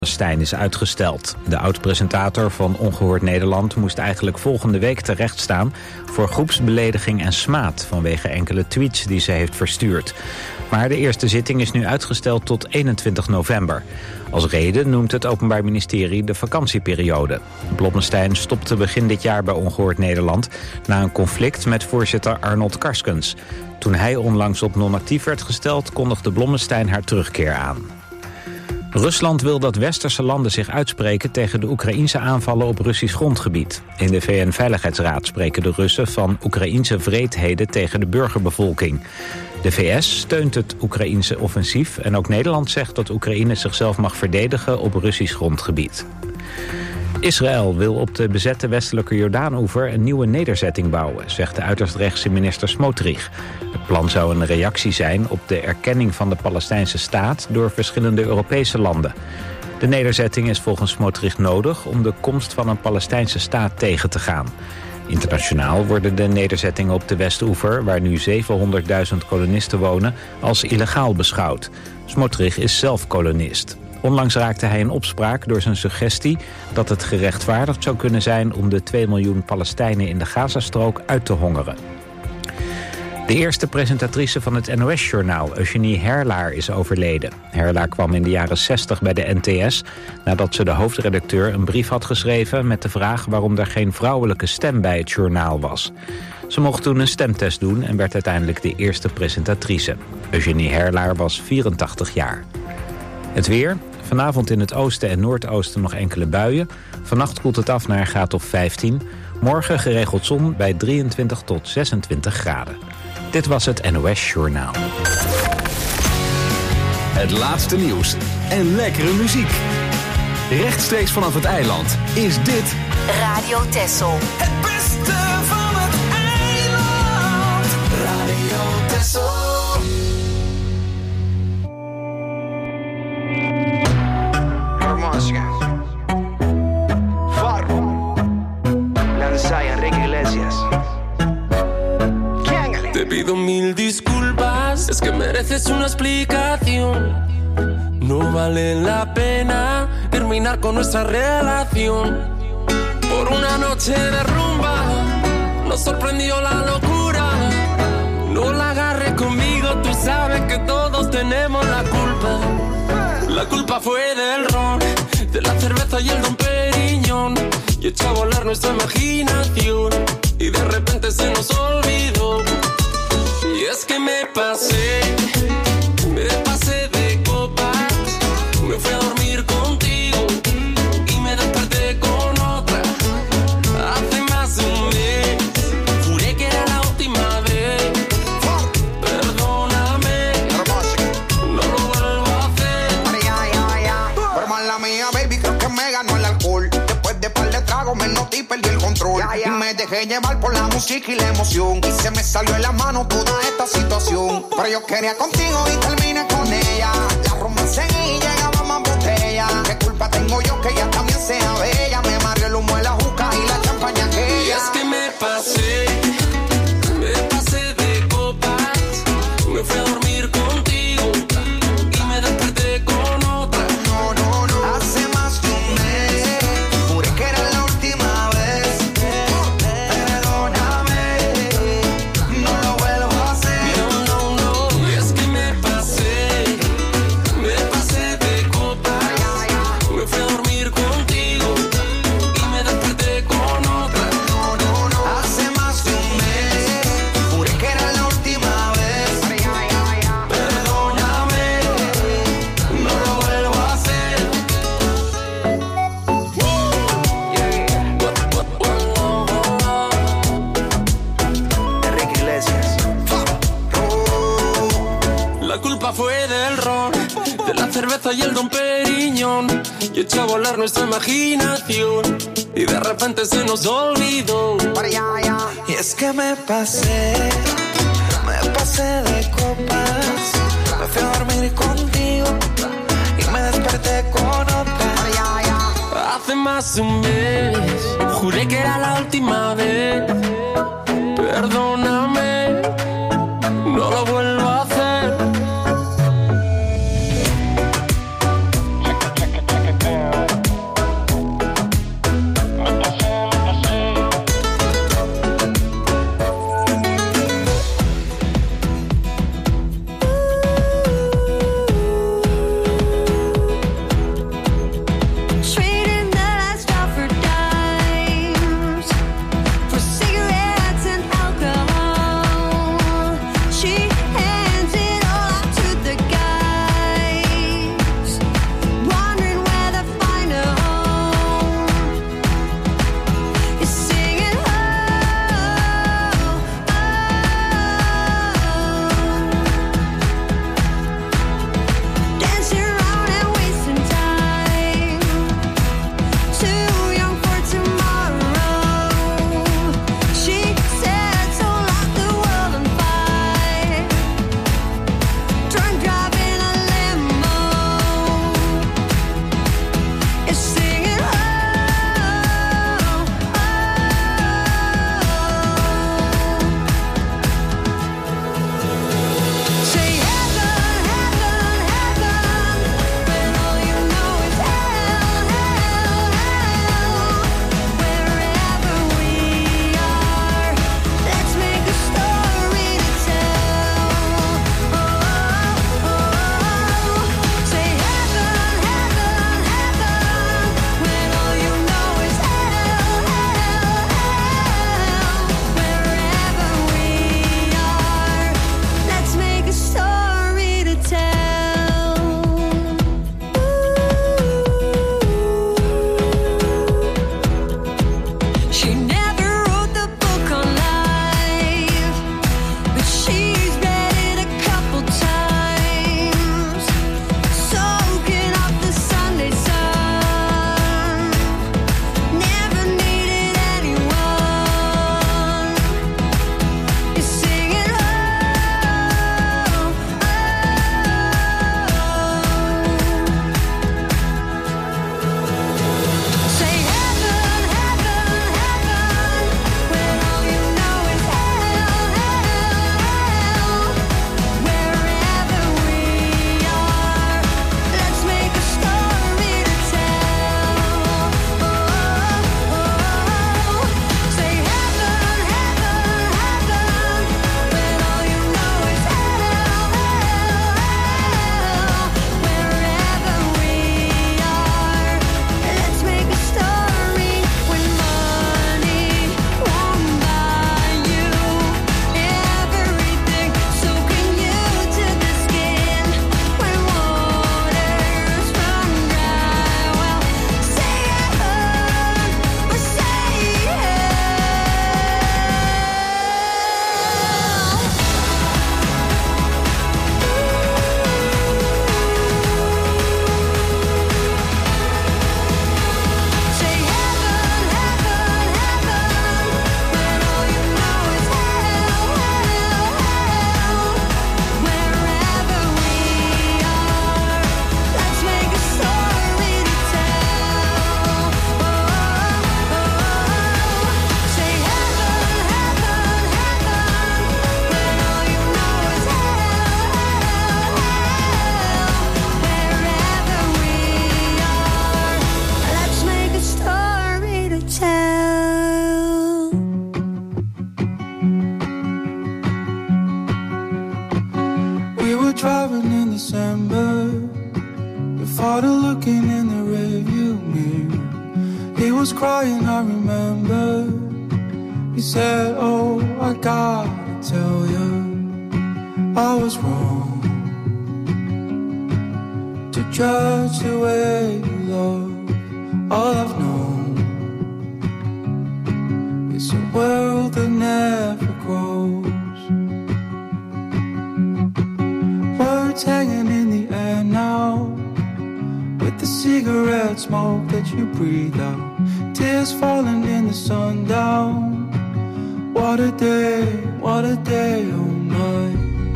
Stijn is uitgesteld. De oud-presentator van Ongehoord Nederland moest eigenlijk volgende week terechtstaan voor groepsbelediging en smaad vanwege enkele tweets die ze heeft verstuurd. Maar de eerste zitting is nu uitgesteld tot 21 november. Als reden noemt het Openbaar Ministerie de vakantieperiode. Blommestein stopte begin dit jaar bij Ongehoord Nederland na een conflict met voorzitter Arnold Karskens. Toen hij onlangs op non-actief werd gesteld, kondigde Blommestein haar terugkeer aan. Rusland wil dat westerse landen zich uitspreken tegen de Oekraïense aanvallen op Russisch grondgebied. In de VN-veiligheidsraad spreken de Russen van Oekraïense wreedheden tegen de burgerbevolking. De VS steunt het Oekraïense offensief en ook Nederland zegt dat Oekraïne zichzelf mag verdedigen op Russisch grondgebied. Israël wil op de bezette westelijke Jordaanoever een nieuwe nederzetting bouwen, zegt de uiterst rechtse minister Smotrich. Het plan zou een reactie zijn op de erkenning van de Palestijnse staat door verschillende Europese landen. De nederzetting is volgens Smotrich nodig om de komst van een Palestijnse staat tegen te gaan. Internationaal worden de nederzettingen op de Westoever, waar nu 700.000 kolonisten wonen, als illegaal beschouwd. Smotrich is zelf kolonist. Onlangs raakte hij in opspraak door zijn suggestie dat het gerechtvaardigd zou kunnen zijn om de 2 miljoen Palestijnen in de Gazastrook uit te hongeren. De eerste presentatrice van het NOS-journaal, Eugenie Herlaar, is overleden. Herlaar kwam in de jaren 60 bij de NTS nadat ze de hoofdredacteur een brief had geschreven met de vraag waarom er geen vrouwelijke stem bij het journaal was. Ze mocht toen een stemtest doen en werd uiteindelijk de eerste presentatrice. Eugenie Herlaar was 84 jaar. Het weer. Vanavond in het oosten en noordoosten nog enkele buien. Vannacht koelt het af naar een graad of 15. Morgen geregeld zon bij 23 tot 26 graden. Dit was het NOS Journaal. Het laatste nieuws en lekkere muziek. Rechtstreeks vanaf het eiland is dit Radio Texel. Het beste van het eiland. Radio Texel. Enrique Iglesias. Te pido mil disculpas, es que mereces una explicación. No vale la pena terminar con nuestra relación. Por una noche de rumba nos sorprendió la locura. No la agarres conmigo, tú sabes que todos tenemos la culpa. La culpa fue del ron, de la cerveza y el Don Periñón. Y echó a volar nuestra imaginación y de repente se nos olvidó. Y es que me pasé de copas. Me fui a dormir contigo y me desperté con otra. Hace más de un mes juré que era la última vez. Perdóname, no lo vuelvo a hacer. Pero mala mía, baby, creo que me ganó el alcohol. De par de trago me noté y perdí el control. Y me dejé llevar por la música y la emoción. Y se me salió de la mano toda esta situación. Pero yo quería contigo y terminé con ella. La romance y llegaba más botella. ¿Qué culpa tengo yo que ella también sea bella? Me mareó el humo de la juca y la champaña aquella. Y es que me pasé de copas. Me fui a dormir contigo y me desperté con otra. No, hace más de un mes juré que era la última vez. Perdóname, no lo vuelvo a hacer. No. Y es que me pasé de copas. Me fui a dormir contigo y me desperté con otra. No, hace más de un mes juré que era la última vez. Perdóname, no lo vuelvo a hacer. Enrique Iglesias. La culpa fue del ron, de la cerveza y el Don Periñón. Y echó a volar nuestra imaginación y de repente se nos olvidó. Y es que me pasé de copas. Me fui a dormir contigo y me desperté con otra. Hace más de un mes juré que era la última vez. Perdóname, no lo vuelvo a hacer. was crying, I remember. He said, oh, I gotta tell you, I was wrong to judge the way you love. All I've known is a world that never grows. Words hanging in the air now, with the cigarette smoke that you breathe out. Tears falling in the sundown. What a day, oh my.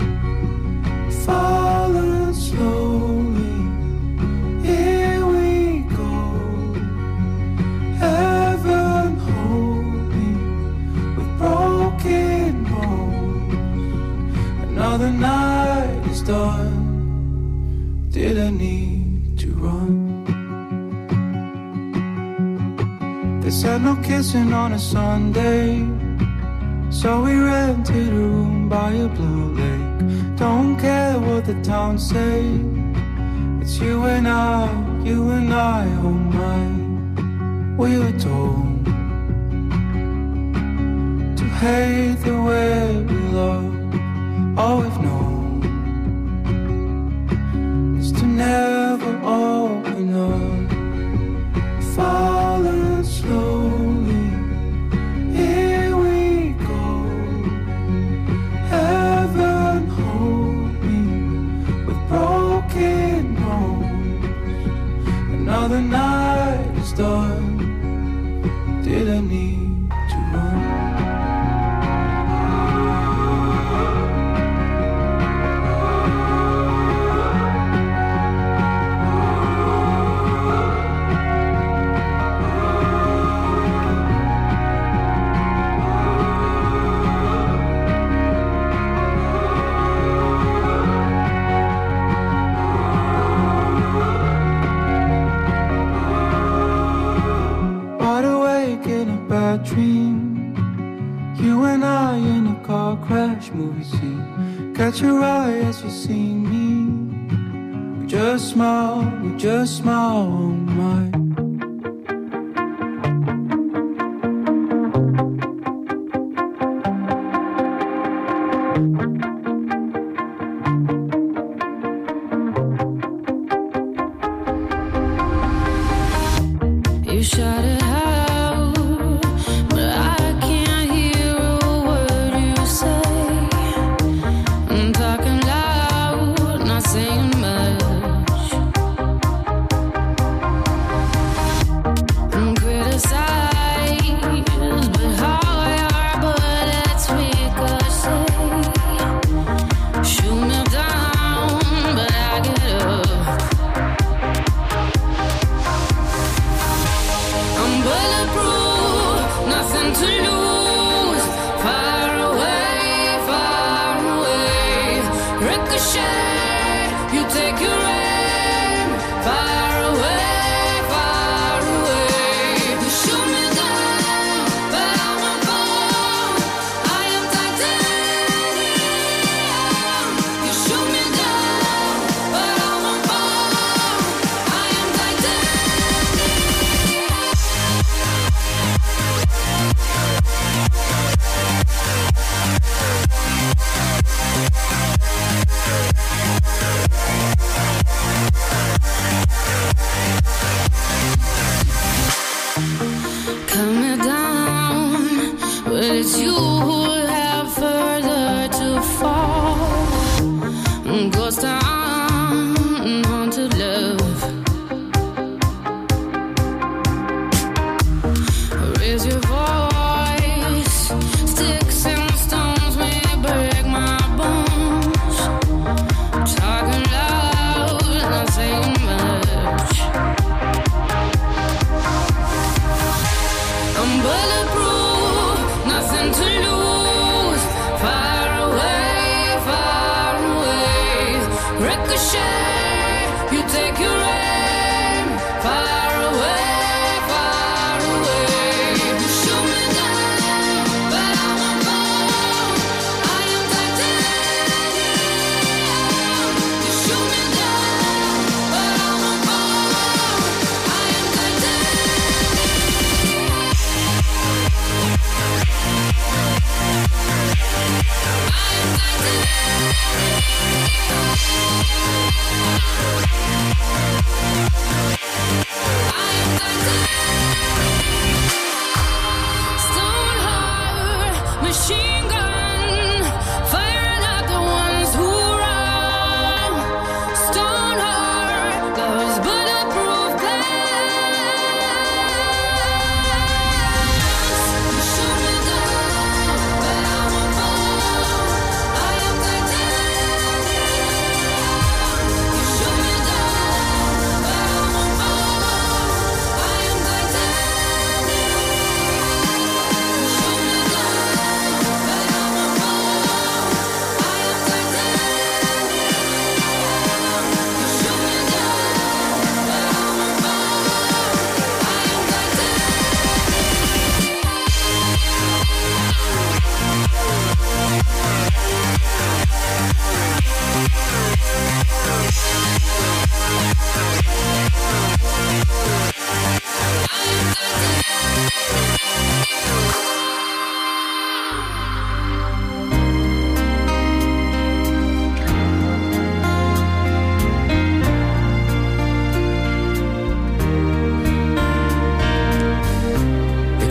Falling slowly, here we go. Heaven hold me with broken bones. Another night is done. Did I need to run? They said no kissing on a Sunday, so we rented a room by a blue lake. Don't care what the town say, it's you and I, oh my. We were told to hate the way we love. All we've known is to never open up. Falling slowly, here we go. Heaven hold me with broken bones. Another night is done. Did I need to run? Dream, you and I in a car crash movie scene. Catch your eye as you see me. We just smile, oh my. You shot it.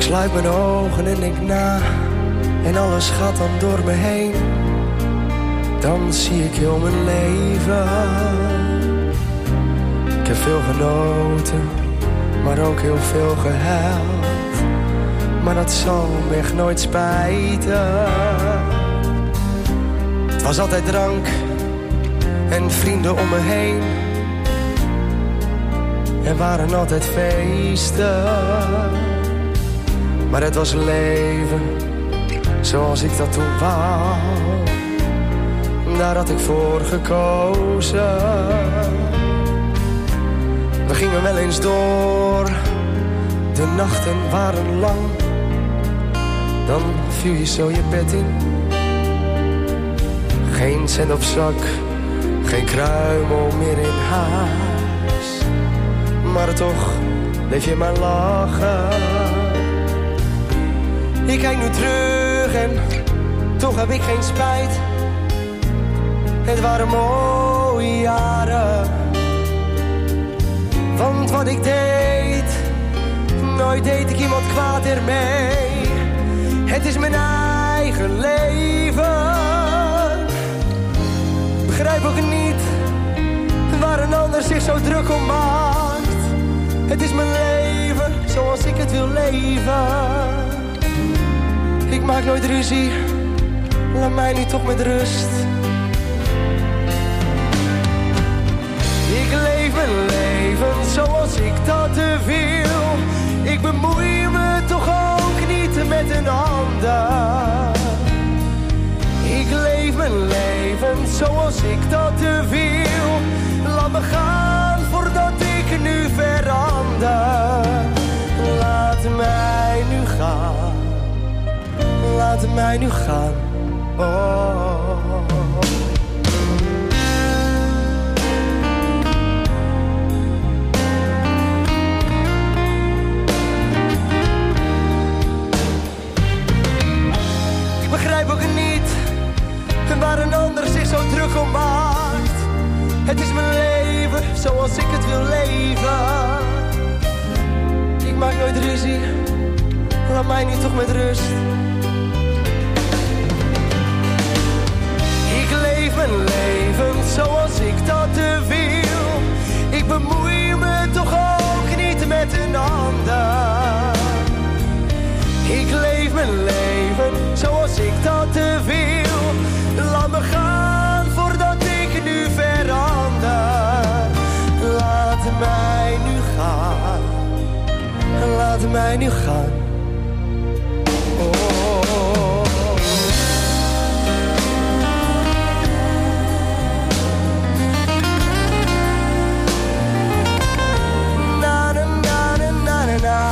sluit mijn ogen en denk na, en alles gaat dan door me heen. Dan zie ik heel mijn leven. Ik heb veel genoten, maar ook heel veel gehuild. Maar dat zal me echt nooit spijten. Het was altijd drank en vrienden om me heen. Er waren altijd feesten. Maar het was leven zoals ik dat toen wou. Daar had ik voor gekozen. We gingen wel eens door. De nachten waren lang. Dan viel je zo je bed in. Geen cent op zak, geen kruimel meer in huis. Maar toch bleef je maar lachen. Ik kijk nu terug en toch heb ik geen spijt. Het waren mooie jaren. Want wat ik deed, nooit deed ik iemand kwaad ermee. Het is mijn eigen leven. Begrijp ook niet waar een ander zich zo druk om maakt. Het is mijn leven zoals ik het wil leven. Ik maak nooit ruzie, laat mij nu toch met rust. Ik leef mijn leven zoals ik dat wil. Ik bemoei me toch ook niet met een ander. Ik leef mijn leven zoals ik dat wil. Laat me gaan voordat ik nu verander. Laat mij nu gaan. Laat mij nu gaan. Oh. Ik begrijp ook niet waar een ander zich zo druk om maakt. Het is mijn leven zoals ik het wil leven. Ik maak nooit ruzie, laat mij nu toch met rust. Ik leef mijn leven zoals ik dat wil. Ik bemoei me toch ook niet met een ander. Ik leef mijn leven zoals ik dat wil. Laat me gaan voordat ik nu verander. Laat mij nu gaan. Laat mij nu gaan. Oh. Na na na na na na.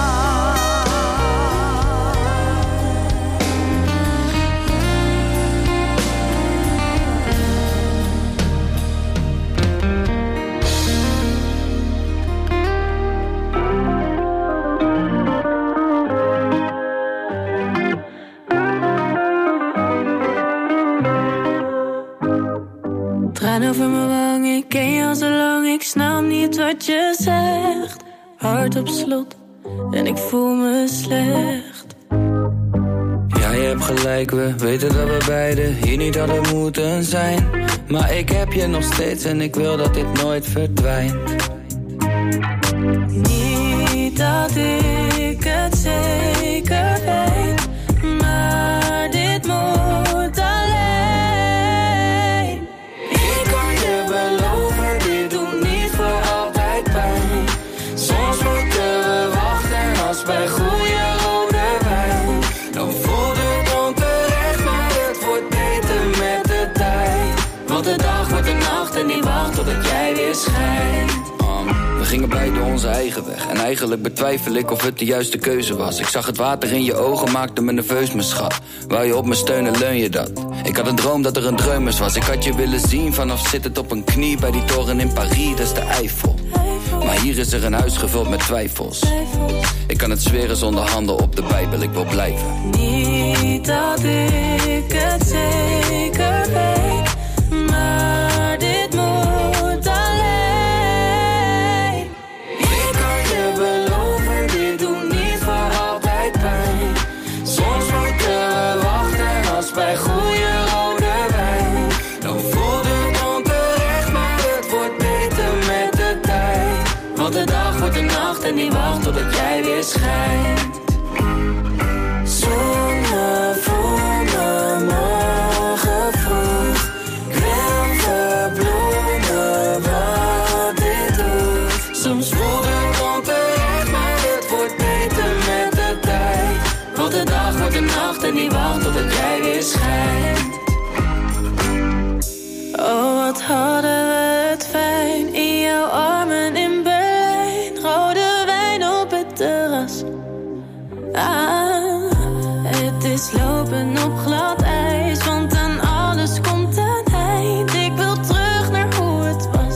Traan over mijn wang, ik ken je al zo lang. Ik snap niet wat je zegt. Hart op slot en ik voel me slecht. Ja, je hebt gelijk, we weten dat we beiden hier niet hadden moeten zijn. Maar ik heb je nog steeds en ik wil dat dit nooit verdwijnt. Niet dat ik het zeker weet, maar dit moet alleen. Ik kan je beloven, dit doet niet voor altijd pijn. Soms moeten we wachten als bij goede rode wijn. Dan voelt het onterecht, maar het wordt beter met de tijd. Want de dag wordt de nacht en die wacht totdat jij weer schijnt. We gingen beide onze eigen weg. En eigenlijk betwijfel ik of het de juiste keuze was. Ik zag het water in je ogen, maakte me nerveus, mijn schat. Wou je op me steunen, leun je dat? Ik had een droom dat er een dreumers was. Ik had je willen zien vanaf zittend op een knie bij die toren in Parijs, dat is de Eiffel. Maar hier is er een huis gevuld met twijfels. Ik kan het zweren zonder handen op de Bijbel, ik wil blijven. Niet dat ik het zeker weet, maar dit moet alleen. Ik kan je beloven, dit doet niet voor altijd niet wacht totdat jij weer schijnt. Zonnevolle morgen vroeg. Ik wil verbloemen wat dit doet. Soms voelt het onterecht, maar het wordt beter met de tijd. Want de dag wordt de nacht en niet wacht totdat jij weer schijnt. Oh, wat hadden we het fijn in jouw armen in Berlijn. Rode wijn op het terras. Het is lopen op glad ijs, want aan alles komt een eind. Ik wil terug naar hoe het was.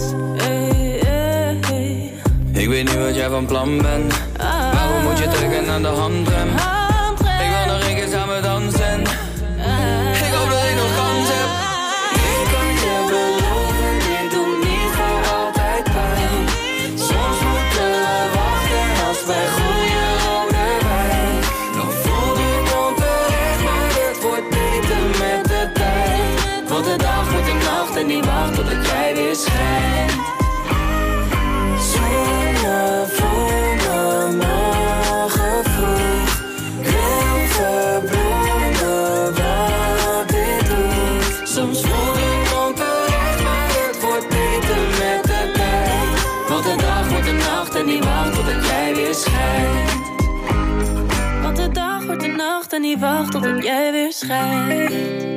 Ik weet niet wat jij van plan bent. Waarom moet je trekken aan de handrem? Ik wil nog een keer samen dansen. Ik hoop dat ik nog kans heb. Ik kan je beloven, dit doet niet voor altijd pijn. Soms moeten we wachten als bij goede rode wijn. Dan voelt het onterecht, maar het wordt beter met de tijd. Want de dag wordt de nacht en die wacht totdat jij weer schijnt. Zonnevolle morgen vroeg. Ik wil verbloemen wat dit doet. Soms voelt het onterecht, maar het wordt beter met de tijd. Want de dag wordt de nacht en die wacht totdat jij weer schijnt. Want de dag wordt de nacht en die wacht totdat jij weer schijnt.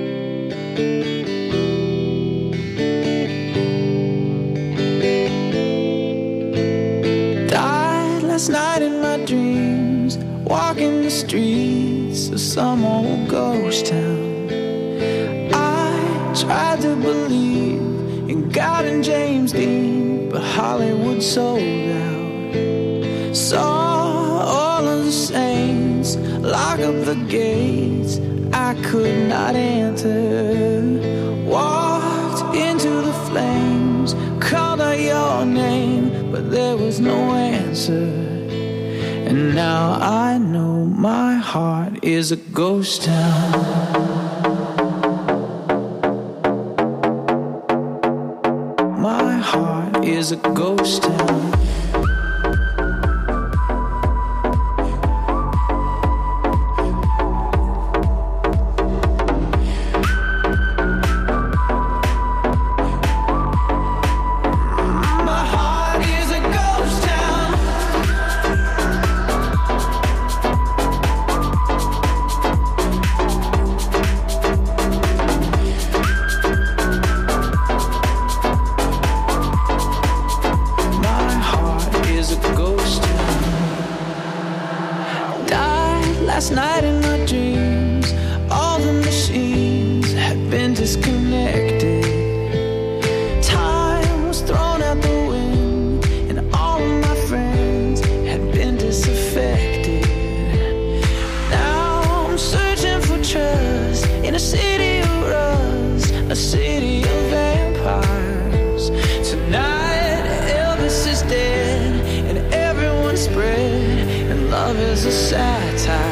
Last night in my dreams, walking the streets of some old ghost town. I tried to believe in God and James Dean, but Hollywood sold out. Saw all of the saints lock up the gates I could not enter. Walked into the flames, called out your name, but there was no answer. And now I know my heart is a ghost town. My heart is a ghost town. Last night in my dreams, all the machines had been disconnected. Time was thrown out the wind, and all of my friends had been disaffected. Now I'm searching for trust in a city of rust, a city of vampires. Tonight Elvis is dead, and everyone's spread, and love is a satire.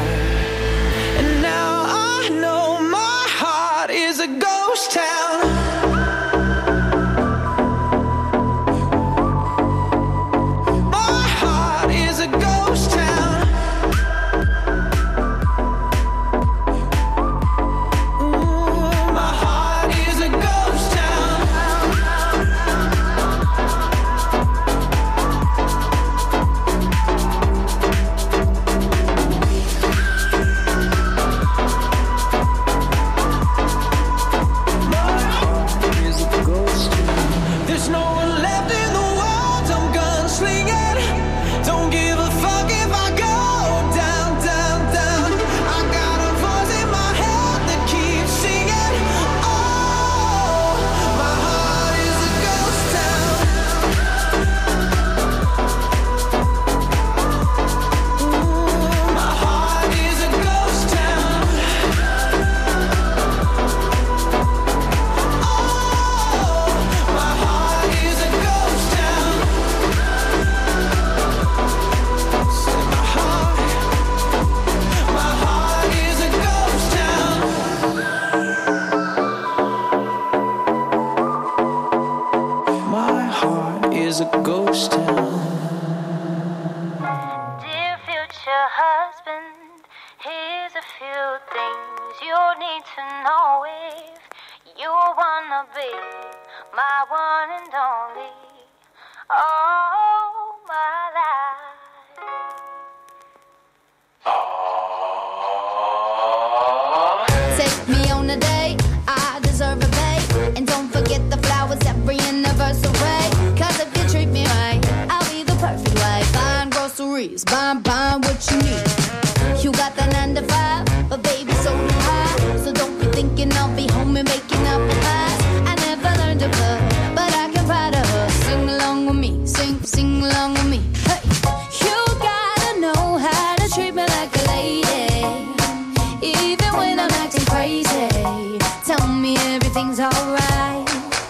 My future husband, here's a few things you need to know if you wanna be my one and only, all my life. Take me on a date, I deserve a babe. And don't forget the flowers every anniversary. Cause if you treat me right, I'll be the perfect wife. Buying groceries, buying what you need. You got the 9 to 5, but baby so do I. So don't be thinking I'll be home and making up the pies. I never learned to cook, but I can ride a her. Sing along with me, sing along with me. Hey, you gotta know how to treat me like a lady, even when I'm acting crazy. Tell me everything's alright.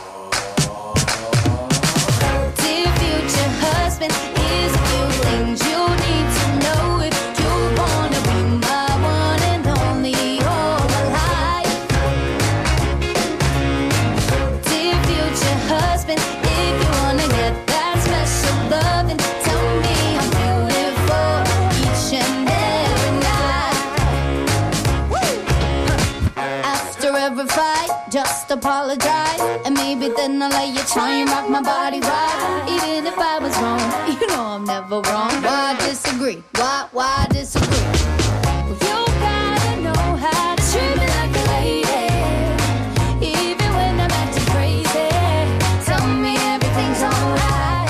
Dear future husband, here's a few things you need to know if you wanna be my one and only all my life. Dear future husband, if you wanna get that special loving, tell me I'm beautiful each and every night. After every fight, just apologize, and maybe then I'll let you try and rock my body right. Even if I was wrong, you know I'm never wrong. Why disagree? Why disagree? You gotta know how to treat me like a lady, even when I'm acting crazy. Tell me everything's alright.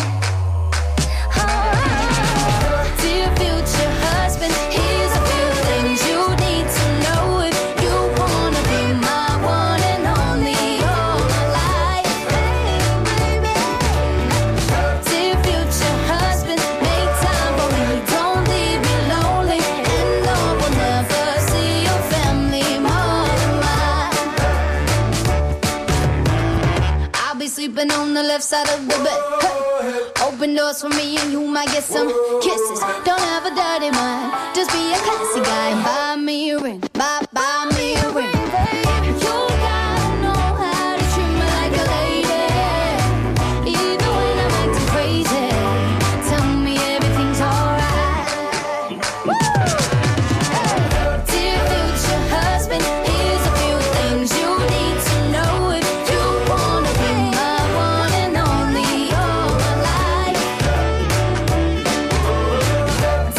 Dear future husband, here's a few things you need to know if you wanna be my one and only all my life. Dear future husband, make time for me, don't leave me lonely, and Lord will never see your family more than mine. I'll be sleeping on the left side of the bed. Hey. Open doors for me and you might get some kisses. Don't have a dirty mind, just be a classy guy. Buy me a ring, buy me a ring. You gotta know how to treat me like a lady, even when I'm acting crazy. Tell me everything's alright. Dear future husband, here's a few things you need to know if you wanna be my one and only all my life.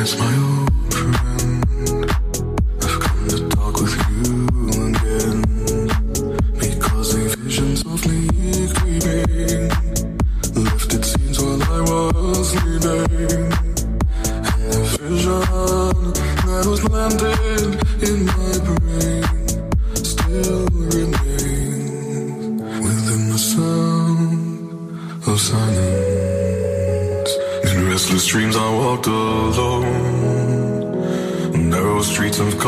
As my old friend, I've come to talk with you again, because a vision softly creeping lifted scenes while I was sleeping, and the vision that was planted in my brain still remains within the sound of silence. In restless dreams I walked alone, narrow streets of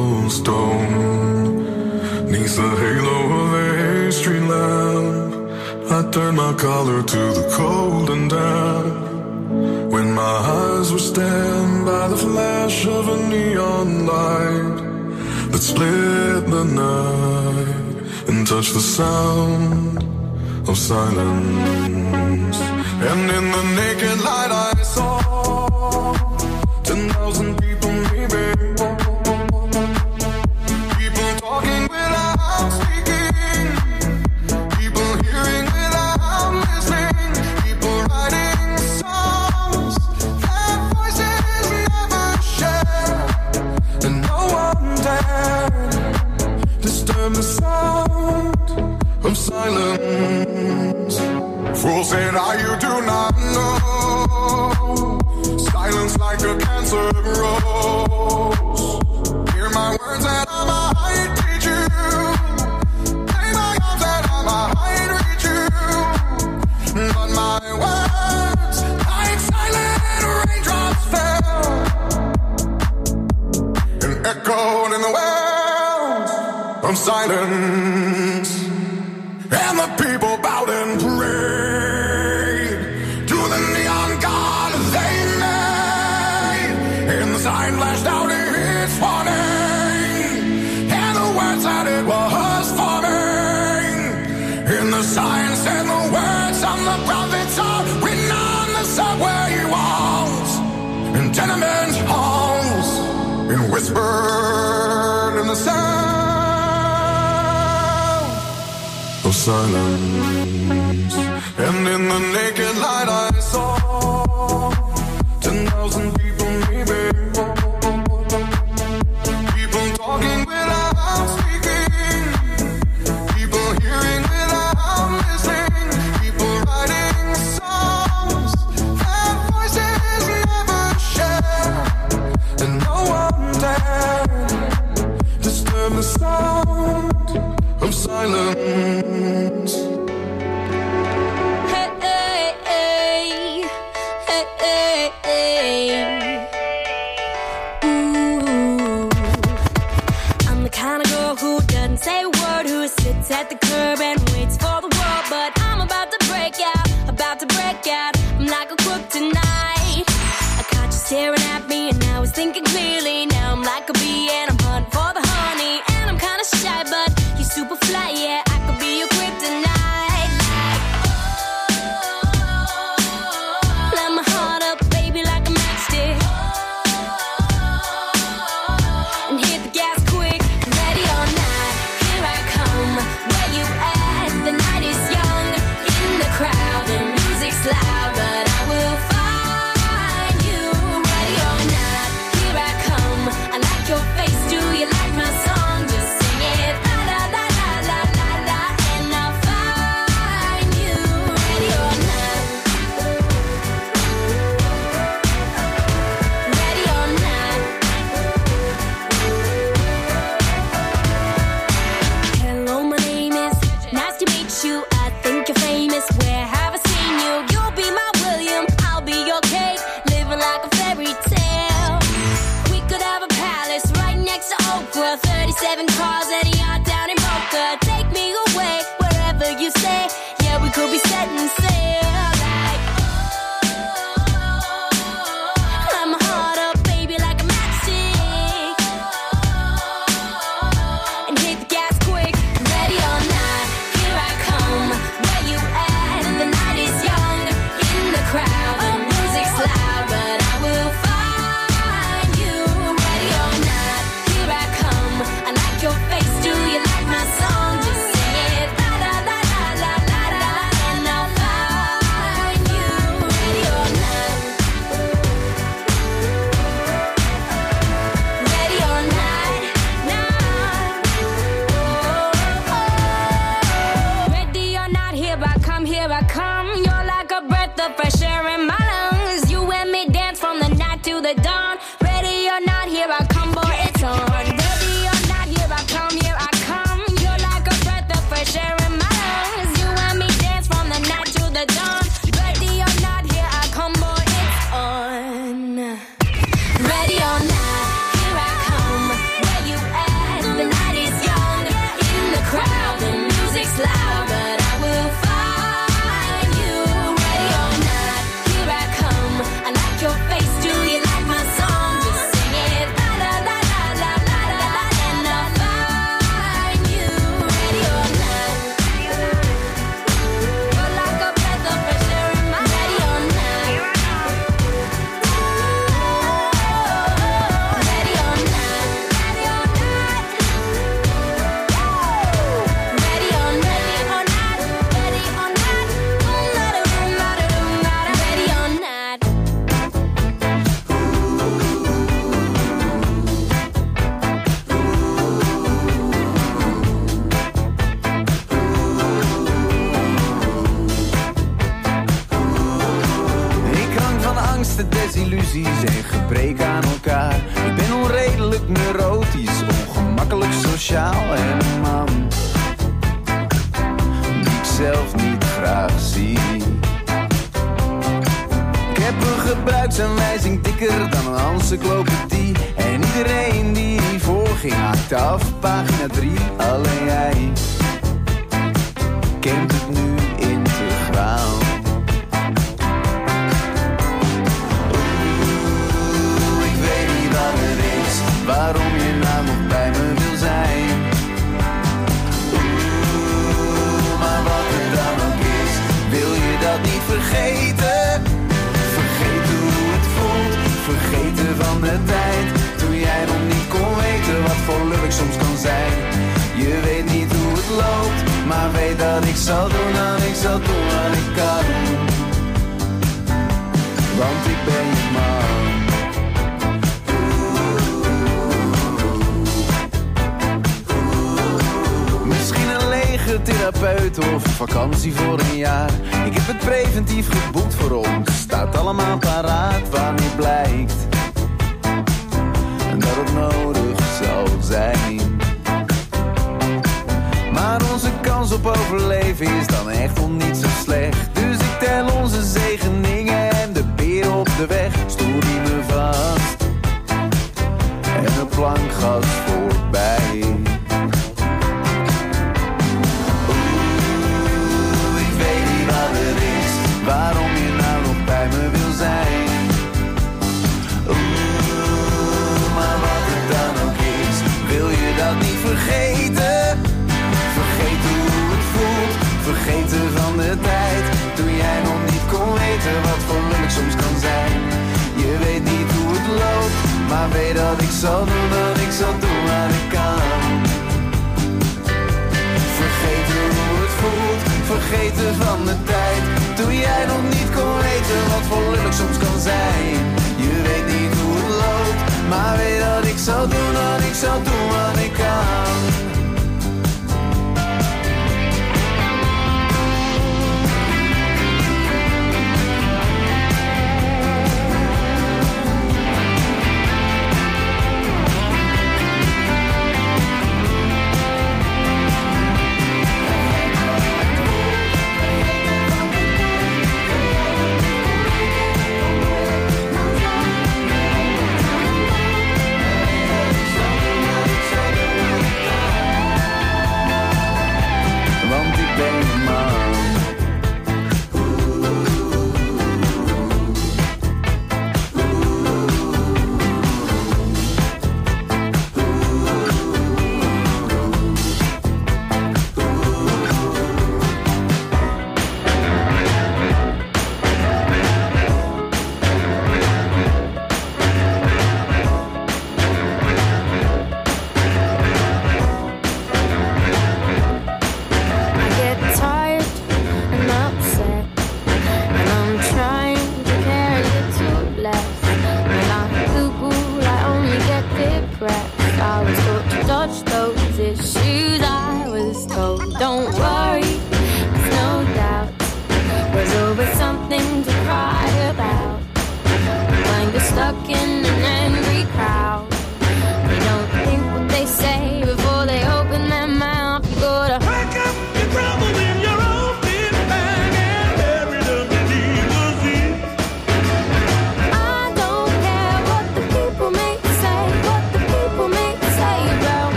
cobblestone, neath the halo of a street lamp. I turned my collar to the cold and damp, when my eyes were stabbed by the flash of a neon light that split the night and touched the sound of silence. And in the naked light I saw 10,000 people maybe, people talking without speaking, people hearing without listening, people writing songs that voices never share, and no one dared disturb the sound of silence. Fools said, you do not know, silence like a cancer grows. Hear my words that I might teach you, play my arms that I might reach you, but my words like silent raindrops fell and echoed in the wells of silence, and the people bowed and prayed to the neon god they made, and the sign flashed out its warning, and the words that it was forming, and the sign said the words on the prophets are written on the subway walls and tenement halls, and whispered in the sound of silence. And in the naked light I saw 10,000 people maybe, people talking without speaking, people hearing without listening, people writing songs that voices never share, and no one dared disturb the sound of silence. At the curb and waits for the world, but I'm about to break out, about to break out. I'm like a crook tonight. I caught you staring at me and I was thinking clearly. Now I'm like a bee and I'm hunting for the honey, and I'm kinda shy, but you're super fly, yeah. I could be your kryptonite. Light my heart up, baby, like a matchstick, and hit the gas quick. Ready or not, here I come. Where you at? The night is young. In the crowd, the music's loud, but I will find you. Ready or not, here I come. I like your face, do you like my song? Just sing it, la la la la la la la, and I'll find you. Ready or not, ready or not. Hello, my name is, nice to meet you. I think you're famous. Where have I seen you? You'll be my William, I'll be your Kate, living like a fairy tale. We could have a palace right next to Oprah, 37 cars at a yacht down in Boca. Take me away wherever you say. Yeah, we could be setting sail. Like, light my heart up, baby, like a matchstick, and hit the gas quick. Ready or not, here I come. Where you at? The night is young. In the crowd, the music's loud, but I will find you. Ready or not, here I come. I like your face, do you like my song? Just sing it, la la la la la la la, and I'll find come. You're like a breath of fresh air in my lungs. You and me dance from the night to the dawn. Ready or not, here I come, boy, it's on. Ready or not, here I come, here I come. You're like a breath of fresh air in my lungs. You and me dance from the night to the dawn. Ready or not, here I come, boy, it's on. Ready or not, here I come. Where you at? The night is young. In the crowd, the music's loud, but I will find you. Ready or not, here I come. I like your face, do you like my song? Just sing it, la la la la la la la, and I'll find you. Ready or not, you're like a breath of fresh air in my. Ready or not, ready or not, ready or not, ready or Ik hang van angsten, desillusies en gebrek aan elkaar. Ik ben onredelijk neurotisch, ongemakkelijk sociaal en een man die ik zelf niet graag zie. Ik heb een gebruiksaanwijzing dikker dan een encyclopedie. En iedereen die hiervoor ging haakte af, pagina 3. Alleen jij kent het nu integraal. Ik weet niet wat het is, waarom je nou nog bij me wil zijn. Maar wat het dan ook is, wil je dat niet vergeten. Vergeten hoe het voelt, vergeten van de tijd. Toen jij nog niet kon weten wat voor lullig soms kan zijn. Je weet niet hoe het loopt, maar weet dat ik zal doen, dat ik zal doen wat ik kan. Want ik ben je man. Misschien een legertherapeut of een vakantie voor een jaar. Ik heb het preventief geboekt voor ons, staat allemaal paraat wanneer blijkt dat het nodig zal zijn. Maar onze kans op overleven is dan echt nog niet zo slecht. Dus ik tel onze zegeningen en de beer op de weg. Stoer die me vast en een plankgas voorbij. Oeh, ik weet niet wat het is, waarom je nou nog bij me wil zijn. Oeh, maar wat het dan ook is, wil je dat niet vergeten. Vergeten hoe het voelt, vergeten van de tijd. Toen jij nog niet kon weten wat voor lullig soms kan zijn. Je weet niet hoe het loopt, maar weet dat ik zal doen, dat ik zal doen wat ik kan. Vergeten hoe het voelt, vergeten van de tijd. Toen jij nog niet kon weten wat voor lullig soms kan zijn. Je weet niet hoe het loopt, maar weet dat ik zal doen, dat ik zal doen wat ik kan.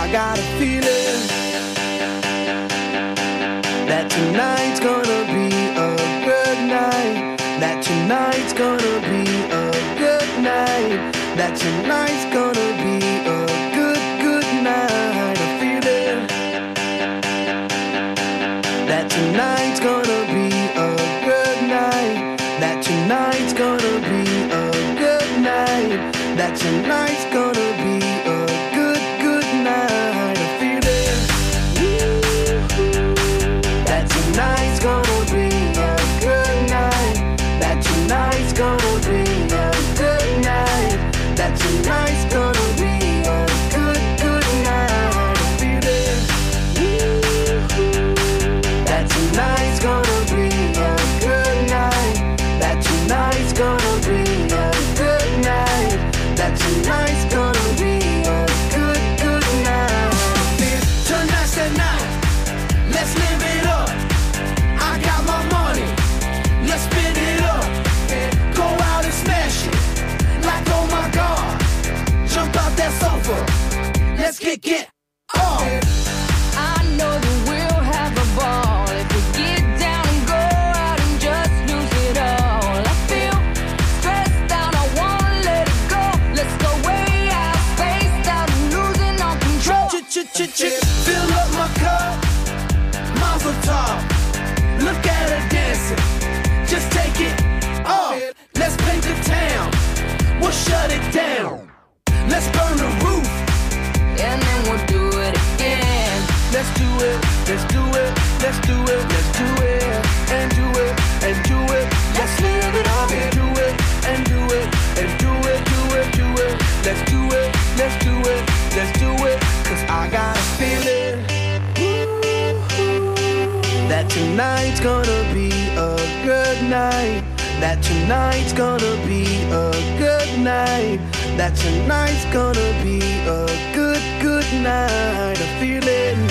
I got a feeling that tonight's gonna be a good night. That tonight's gonna be a good night. That tonight's gonna be a good, good night. A feeling that tonight's gonna be a good night. That tonight's gonna be a good night. That tonight's gonna be a good, good night. A feeling that tonight's gonna be a good night. That tonight's gonna be a good night. That tonight's gonna be a good, good night. A feeling that tonight's gonna be a good night. That tonight's gonna be a good night. That tonight's gonna be a good, good night. Tonight's the night. Let's live it up. I got my money. Let's spin it up. Go out and smash it. Like oh my God. Jump out that sofa. Let's get off. I know that we'll have a ball if we get down and go out and just lose it all. I feel stressed out, I wanna let it go. Let's go way out, spaced out and losing all control. Fill up my cup, Mazel tov. Look at her dancing, just take it off. Let's paint the town, we'll shut it down. Let's burn the roof, and then we'll do it again. Let's do it, let's do it, let's do it, let's do it, and do it, and do it. Let's live it up and do it, and do it, and do it, do it, do it. Let's do it, let's do it, let's do it. Cause I got a feeling that tonight's gonna be a good night. That tonight's gonna be a good night. That tonight's gonna be a good, good night. A feeling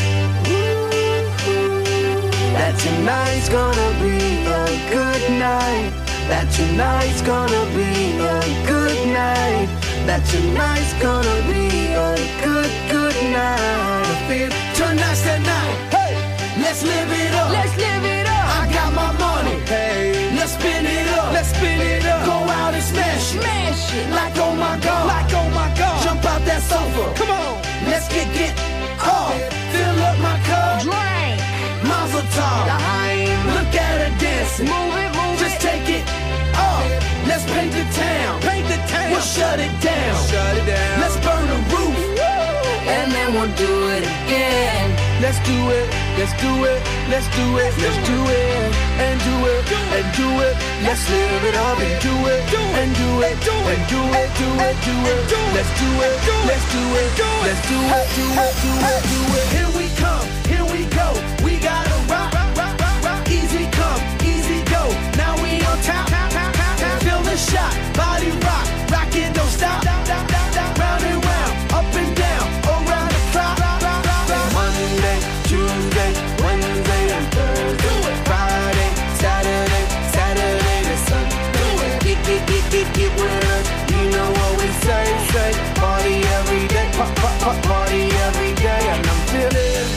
that tonight's gonna be a good night. That tonight's gonna be a good night. That tonight's gonna be a good, good night. I feel tonight's the night. Hey, let's live it up. Let's live it up. I got my money. Hey, let's spin it up. Let's spin it up. Go out and smash it. Smash it. Like oh my God. Like oh my God. Jump out that sofa. Come on. Let's get off. Fill up my cup. Drink. Mazel tov. Look at her dancing. Move it, move Just it. take it off. Let's paint the town. Paint the town. We'll shut it down. Shut it down. Let's burn the roof. And then we'll do it again. Let's do it. Let's do it. Let's do it. Let's do it. And do it. And do it. Let's live it up and do it. And do it. And do it. Do it. Do it. Let's do it. Let's do it. Let's do it. Do it. Do it. Do it. Here we come. Here we go. We gotta rock. Easy come. Easy go. Now we on top. Feel the shot. Body rock. Rock it. Don't stop. Round and round. Up and down. Around the clock. Monday, Tuesday, Wednesday, and Thursday. Friday, Saturday, Saturday to Sunday. Get with us. You know what we say. Party every day. Party every day. And I'm feeling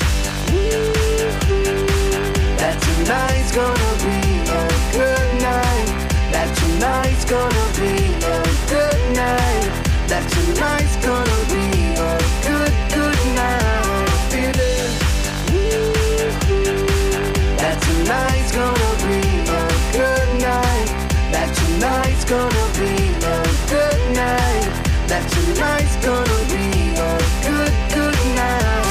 that tonight's gonna be a good night. That tonight's gonna be a good night. That tonight's gonna be a good, good night. Feeling that tonight's gonna be a good night. That tonight's gonna be a good night. That tonight's gonna be a good, good night.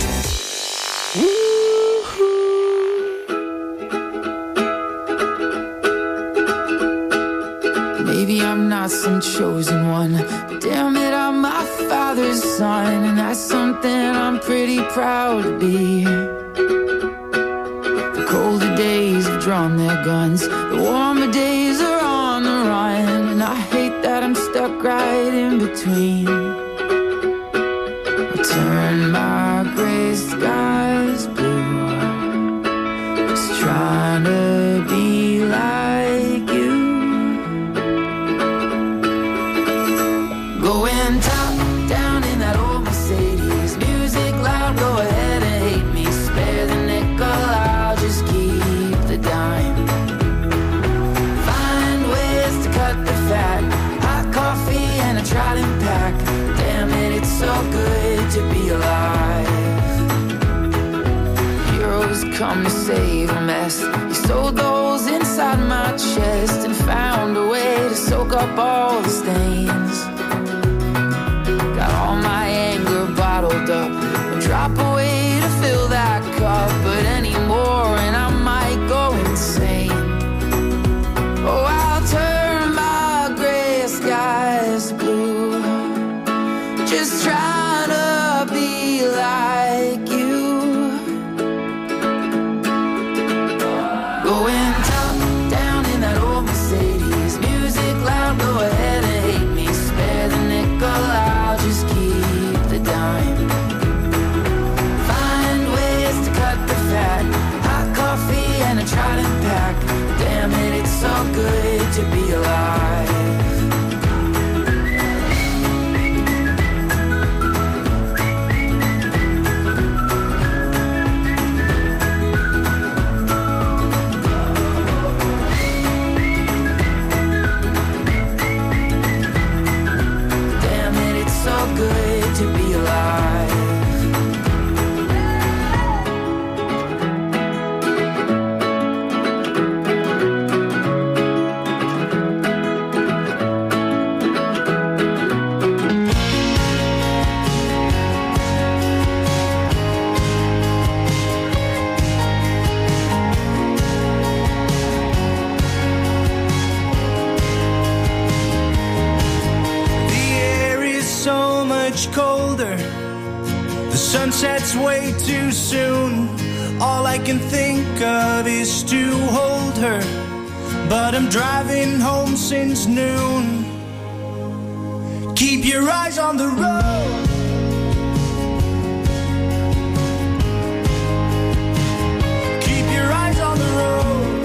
Maybe I'm not some chosen one, but damn it, I'm my father's son, and that's something I'm pretty proud to be. The colder days have drawn their guns, the warmer days are on the run, and I hate that I'm stuck right in between. I turn my gray skies blue, just trying to be like you. Going top down in that old Mercedes, music so good to be alive. Heroes come to save a mess. You sewed those inside my chest and found a way to soak up all the stains. Got all my anger bottled up and drop away to fill that cup, but anymore and I might go insane. Oh, I'll turn my gray skies blue, just trying to be like you. Going top down in that old Mercedes, music loud, go ahead and hate me. Spare the nickel, I'll just keep the dime. Find ways to cut the fat, hot coffee and a Trident pack. Damn it, it's so good to be alive. Good to be alive. Colder, the sun sets way too soon. All I can think of is to hold her, but I'm driving home since noon. Keep your eyes on the road. Keep your eyes on the road.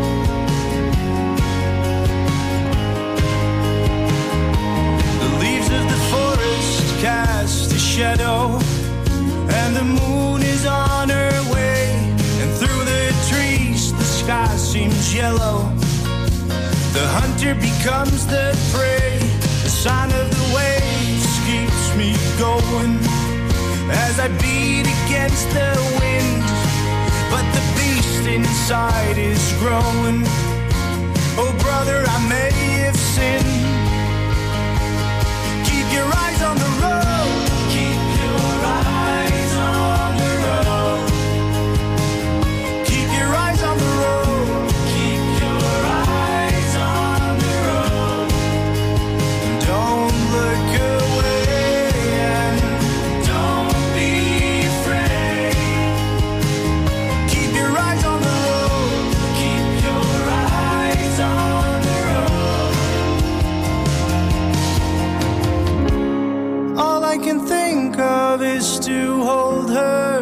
The leaves of the forest cast a shadow, and the moon is on her way, and through the trees the sky seems yellow. The hunter becomes the prey, the sign of the waves keeps me going as I beat against the wind, but the beast inside is growing. Oh brother, I may have sinned. Keep your eyes on the road. Keep your eyes on the road. Keep your eyes on the road. Keep your eyes on the road. Don't look away and don't be afraid. Keep your eyes on the road. Keep your eyes on the road. All I can think of is to hold her.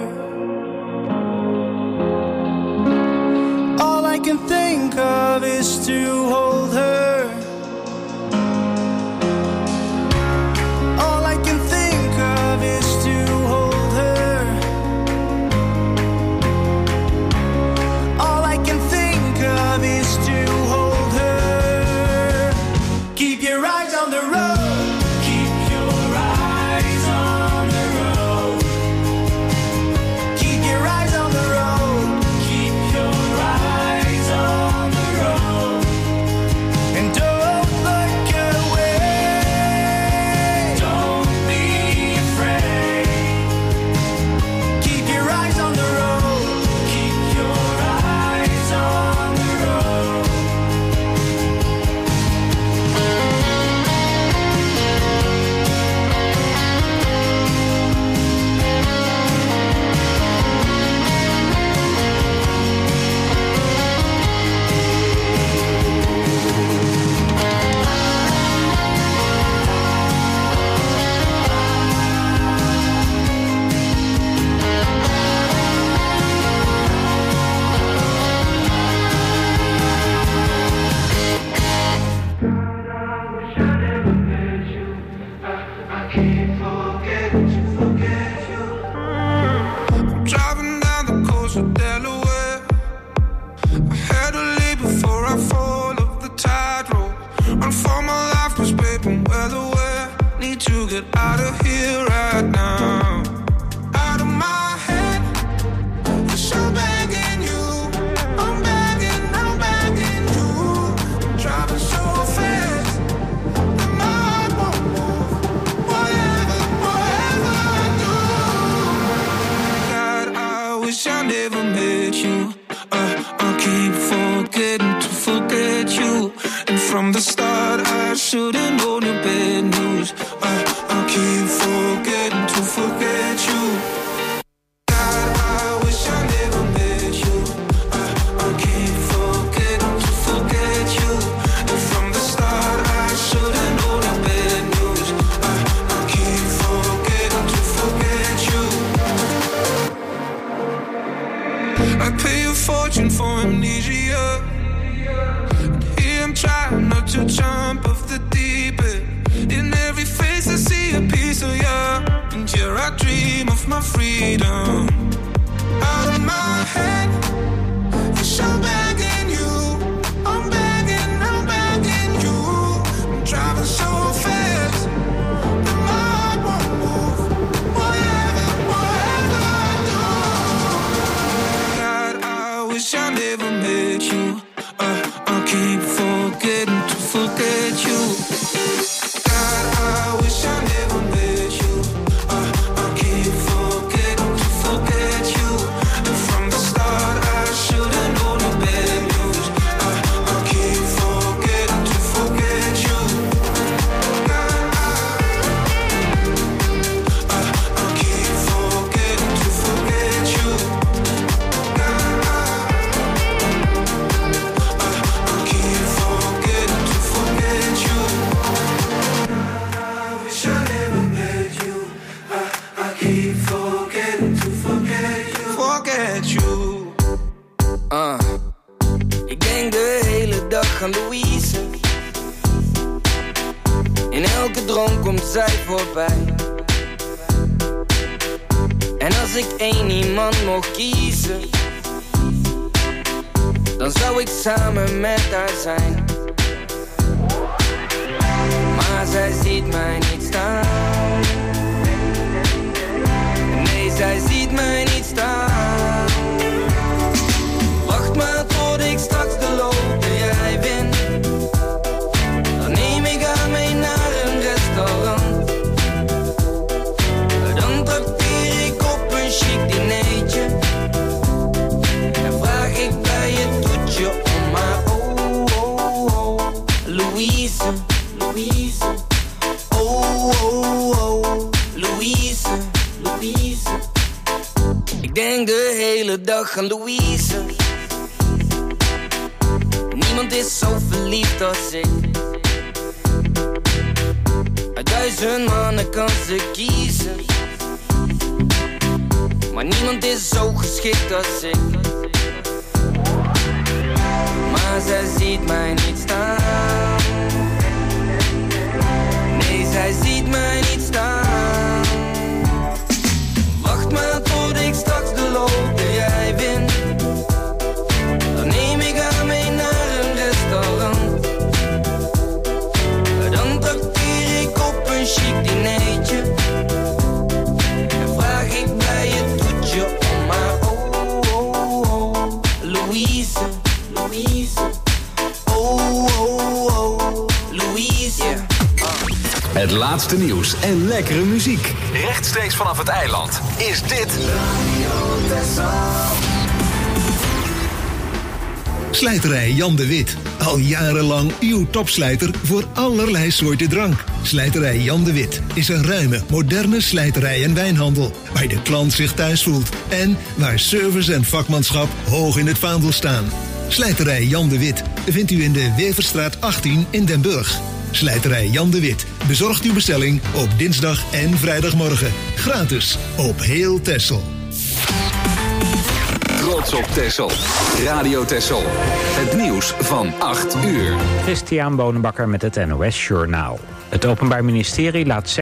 All I can think of is to hold her. All I can think of is to hold her. All I can think of is to hold her. Keep your eyes on the road. Keep your eyes on the road. Keep your eyes on the road. Keep your eyes on the road. need to get out of here right now. Out of my head, for sure begging you. I'm begging you. I'm driving so fast that my heart won't move. Whatever I do. God, I wish I never met you. I keep forgetting to forget you. And from the start I should've known your bad news. I keep forgetting to forget you. God, I wish I never met you. I keep forgetting to forget you. And from the start I should've known your bad news. I keep forgetting to forget you. I pay a fortune for amnesia. I'm trying not to jump off the deep end. In every face I see a piece of you. And here I dream of my freedom. Out of my head, for sure begging you. I'm begging you. I'm driving so fast that my heart won't move. Whatever I do. God, I wish I never met you. I keep forgetting to forget you. God, I wish I never met you. I keep forgetting to forget you. And from the start I should've known the bad news. I keep forgetting to forget you. God, I keep forgetting to forget you. Ik denk de hele dag aan Louise. In elke droom komt zij voorbij. En als ik één iemand mocht kiezen, dan zou ik samen met haar zijn. Maar zij ziet mij niet staan. Nee, zij ziet mij niet staan. Wacht maar tot ik straks de loterij win. Dan neem ik haar mee naar een restaurant. Dan trakteer ik op een chic dinertje. En vraag ik bij het toetje om haar. Oh, Louise, Louise. Oh, Louise, Louise. Ik denk de hele dag aan Louise. Niemand is zo verliefd als ik. Uit 1000 mannen kan ze kiezen. Maar niemand is zo geschikt als ik. Maar zij ziet mij niet staan. Nee, zij ziet mij niet staan. Wacht maar tot ik straks de loterij win. Dan neem ik haar mee naar een restaurant. Dan trakteer ik op een chic dinertje. En vraag ik bij het toetje om haar. Oh, Louise, Louise. Oh, Louise, yeah. Het laatste nieuws en lekkere muziek. Rechtstreeks vanaf het eiland is dit Radio Texel. Slijterij Jan de Wit. Al jarenlang uw topslijter voor allerlei soorten drank. Slijterij Jan de Wit is een ruime, moderne slijterij en wijnhandel. Waar de klant zich thuis voelt. En waar service en vakmanschap hoog in het vaandel staan. Slijterij Jan de Wit vindt u in de Weverstraat 18 in Den Burg. Slijterij Jan de Wit bezorgt uw bestelling op dinsdag en vrijdagmorgen. Gratis op heel Texel. Trots op Texel. Radio Texel. Het nieuws van 8 uur. Christian Bonenbakker met het NOS Journaal. Het Openbaar Ministerie laat